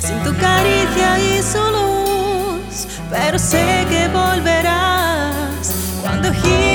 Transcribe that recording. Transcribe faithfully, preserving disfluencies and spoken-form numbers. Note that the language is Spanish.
sin tu caricia y su luz, pero sé que volverás cuando gire